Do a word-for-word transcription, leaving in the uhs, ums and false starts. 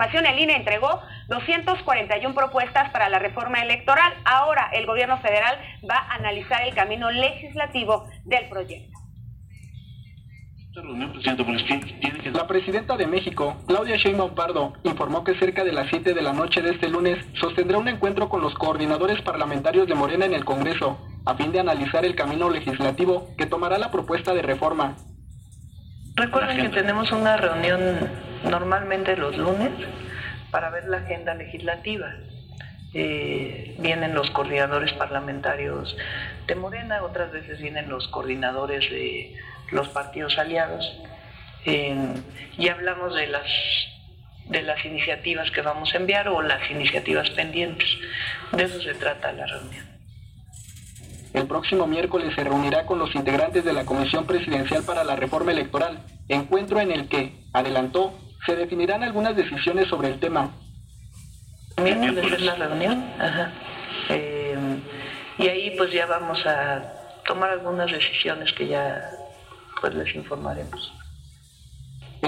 información, el I N E entregó doscientas cuarenta y una propuestas para la reforma electoral. Ahora el gobierno federal va a analizar el camino legislativo del proyecto. La presidenta de México, Claudia Sheinbaum Pardo, informó que cerca de las siete de la noche de este lunes sostendrá un encuentro con los coordinadores parlamentarios de Morena en el Congreso, a fin de analizar el camino legislativo que tomará la propuesta de reforma. Recuerden que tenemos una reunión normalmente los lunes para ver la agenda legislativa. Eh, vienen los coordinadores parlamentarios de Morena, otras veces vienen los coordinadores de los partidos aliados, eh, y hablamos de las de las iniciativas que vamos a enviar o las iniciativas pendientes. De eso se trata la reunión. El próximo miércoles se reunirá con los integrantes de la Comisión Presidencial para la Reforma Electoral, encuentro en el que, adelantó, se definirán algunas decisiones sobre el tema. Miércoles es la reunión, ajá. Eh, y ahí pues ya vamos a tomar algunas decisiones que ya pues les informaremos.